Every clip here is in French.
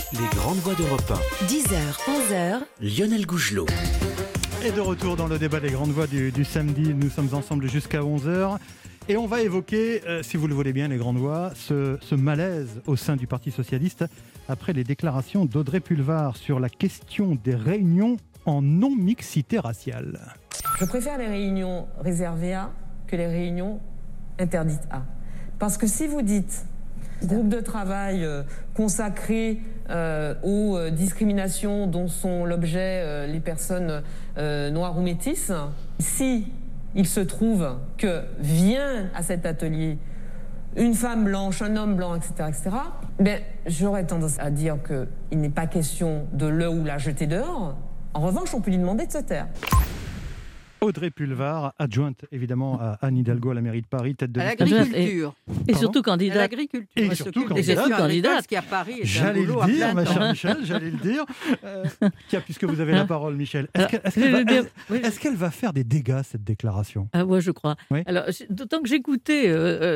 Les grandes voix d'Europe 10h, 11h. Lionel Gougelot. Et de retour dans le débat des grandes voix du samedi, nous sommes ensemble jusqu'à 11h. Et on va évoquer, si vous le voulez bien, les grandes voix, ce malaise au sein du Parti Socialiste après les déclarations d'Audrey Pulvar sur la question des réunions en non-mixité raciale. Je préfère les réunions réservées à que les réunions interdites à. Parce que si vous dites groupe de travail consacré aux discriminations dont sont l'objet les personnes noires ou métisses, si il se trouve que vient à cet atelier une femme blanche, un homme blanc, etc., ben, j'aurais tendance à dire qu'il n'est pas question de le ou la jeter dehors. En revanche, on peut lui demander de se taire. Audrey Pulvar, adjointe évidemment à Anne Hidalgo à la mairie de Paris, tête de liste. L'agriculture. Et surtout candidate. L'agriculture. Et surtout candidate. Candidate. Qui à Paris est J'allais un boulot le dire, à ma plein chère temps. Michel, j'allais le dire. Tiens, puisque vous avez la parole, Michel, est-ce qu'elle va faire des dégâts, cette déclaration ? Ah ouais, je crois. Oui. Alors, d'autant que j'écoutais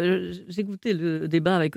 le débat avec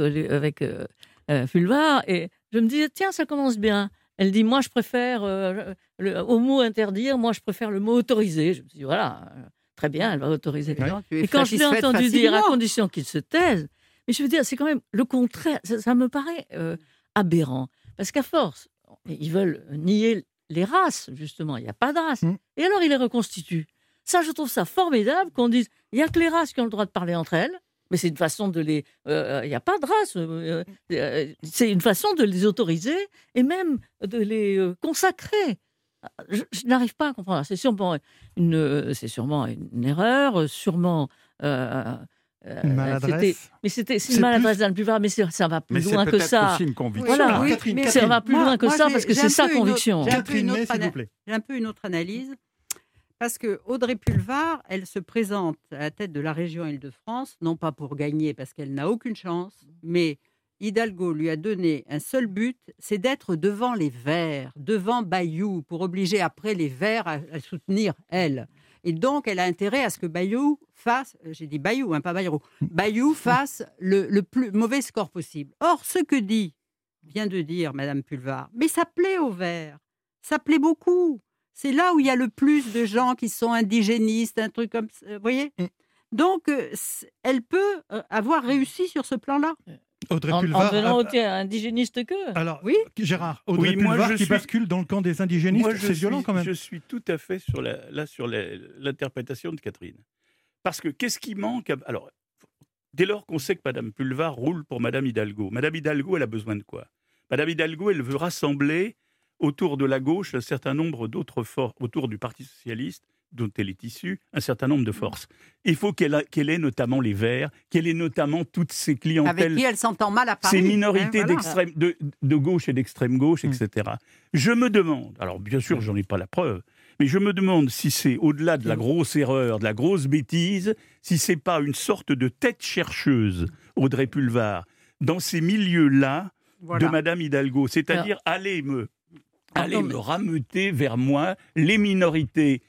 Pulvar et je me disais, tiens, ça commence bien. Elle dit, moi, je préfère au mot interdire, moi, je préfère le mot autoriser. Je me suis dit, voilà, très bien, elle va autoriser les gens. Et quand je l'ai entendu dire, à condition qu'il se taise, mais je veux dire, c'est quand même le contraire. Ça me paraît aberrant. Parce qu'à force, ils veulent nier les races, justement. Il n'y a pas de race. Et alors, ils les reconstituent. Ça, je trouve ça formidable qu'on dise, il n'y a que les races qui ont le droit de parler entre elles. Mais c'est une façon de les... Il n'y a pas de race. C'est une façon de les autoriser et même de les consacrer. Je n'arrive pas à comprendre. C'est sûrement une erreur, sûrement... Une maladresse. C'est une maladresse d'Anne Pulvar, mais ça va plus loin que ça. Mais c'est peut-être aussi une conviction. Voilà, Catherine, ça va plus loin que ça parce que c'est sa conviction. Catherine Ney, s'il vous plaît. J'ai un peu une autre analyse. Parce que Audrey Pulvar, elle se présente à la tête de la région Île-de-France, non pas pour gagner parce qu'elle n'a aucune chance, mais Hidalgo lui a donné un seul but, c'est d'être devant les Verts, devant Bayou, pour obliger après les Verts à soutenir elle. Et donc, elle a intérêt à ce que Bayou fasse, j'ai dit Bayou, pas Bayrou, Bayou fasse le plus mauvais score possible. Or, ce que vient de dire Madame Pulvar, mais ça plaît aux Verts, ça plaît beaucoup. C'est là où il y a le plus de gens qui sont indigénistes, un truc comme ça, vous voyez ? Donc, elle peut avoir réussi sur ce plan-là. Audrey En Pulvar. venant au indigéniste que. Alors, Oui. Gérard, Audrey Pulvar qui bascule dans le camp des indigénistes, c'est violent quand même. Je suis tout à fait sur l'interprétation de Catherine. Parce que qu'est-ce qui manque ? Alors, dès lors qu'on sait que Mme Pulvar roule pour Mme Hidalgo, Mme Hidalgo, elle a besoin de quoi ? Mme Hidalgo, elle veut rassembler autour de la gauche un certain nombre d'autres forces, autour du Parti Socialiste, dont elle est issue, un certain nombre de forces. Il faut qu'elle ait notamment les Verts, qu'elle ait notamment toutes ces clientèles... Avec qui elle s'entend mal à Paris. Ces minorités voilà. de gauche et d'extrême gauche, etc. Je me demande, alors bien sûr, j'en ai pas la preuve, mais je me demande si c'est au-delà de la grosse erreur, de la grosse bêtise, si c'est pas une sorte de tête chercheuse, Audrey Pulvar, dans ces milieux-là de Madame Hidalgo. C'est-à-dire, allez me rameuter vers moi les minorités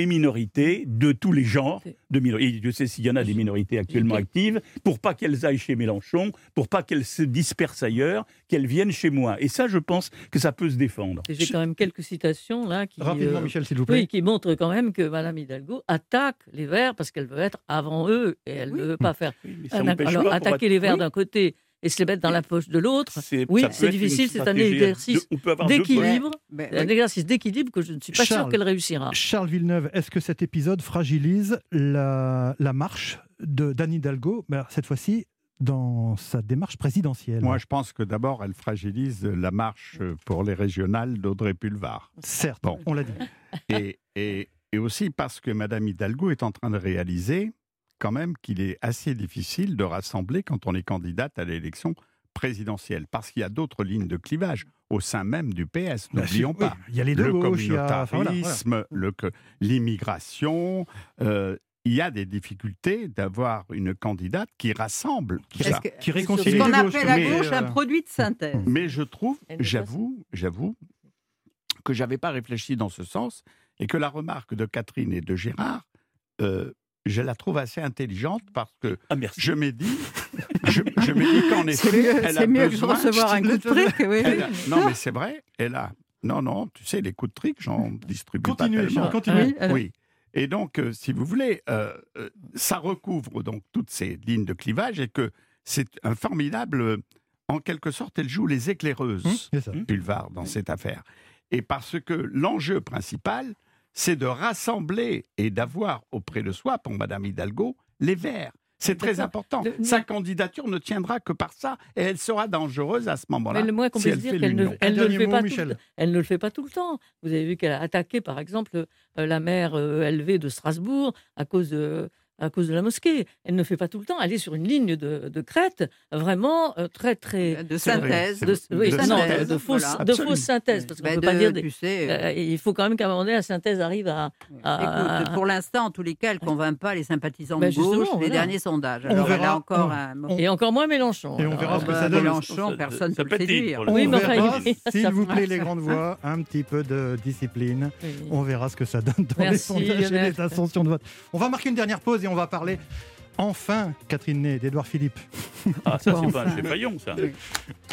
de tous les genres, et je sais s'il y en a des minorités actuellement actives, pour pas qu'elles aillent chez Mélenchon, pour pas qu'elles se dispersent ailleurs, qu'elles viennent chez moi. Et ça, je pense que ça peut se défendre. Et j'ai quand même quelques citations là qui, rapidement, Michel, s'il vous plaît. Oui, qui montrent quand même que Mme Hidalgo attaque les Verts parce qu'elle veut être avant eux et elle ne veut pas faire. Alors, attaquer les Verts d'un côté et se les mettre dans la poche de l'autre, c'est difficile, c'est un exercice d'équilibre, un exercice d'équilibre que je ne suis pas sûr qu'elle réussira. Charles Villeneuve, est-ce que cet épisode fragilise la marche d'Anne Hidalgo, cette fois-ci dans sa démarche présidentielle ? Moi, je pense que d'abord, elle fragilise la marche pour les régionales d'Audrey Pulvar. Certes, on l'a dit. Et aussi parce que Mme Hidalgo est en train de réaliser quand même qu'il est assez difficile de rassembler quand on est candidate à l'élection présidentielle, parce qu'il y a d'autres lignes de clivage au sein même du PS, n'oublions pas. Il y a les deux le gauches, communautarisme, l'immigration, il y a des difficultés d'avoir une candidate qui rassemble, qui réconcilie ce qu'on les gauches. appelle à gauche un produit de synthèse. Mais je trouve, j'avoue que j'avais pas réfléchi dans ce sens, et que la remarque de Catherine et de Gérard je la trouve assez intelligente parce que merci. je me dis qu'en effet, c'est mieux que de recevoir un coup de trick. Oui. Non, mais c'est vrai, Non, tu sais, les coups de trick, j'en distribue pas tellement. Continuez. Oui. Et donc, si vous voulez, ça recouvre donc toutes ces lignes de clivage et que c'est un formidable... En quelque sorte, elle joue les éclaireuses, Pulvar, dans cette affaire. Et parce que l'enjeu principal, c'est de rassembler et d'avoir auprès de soi, pour Madame Hidalgo, les Verts. C'est très important. Sa candidature ne tiendra que par ça, et elle sera dangereuse à ce moment-là. Mais le moins qu'on puisse dire qu'elle ne le fait pas tout le temps. Vous avez vu qu'elle a attaqué, par exemple, la maire LV de Strasbourg à cause de la mosquée. Elle ne fait pas tout le temps. Elle est sur une ligne de crête, vraiment très, très... De synthèse. De fausse synthèse. Parce qu'on ne peut pas dire... il faut quand même qu'à un moment donné, la synthèse arrive à... Écoute, pour l'instant, en tous les cas, elle ne convainc pas les sympathisants de gauche, les derniers sondages. Alors, elle a encore Et encore moins Mélenchon. Et on verra ce que ça donne. Mélenchon, personne ne peut le séduire. On verra, s'il vous plaît, les grandes voix, un petit peu de discipline. On verra ce que ça donne dans les sondages et les ascensions de vote. On va marquer une dernière pause et on va parler enfin, Catherine Ney, d'Édouard Philippe. Ah, ça, c'est pas un chez Paillon, ça.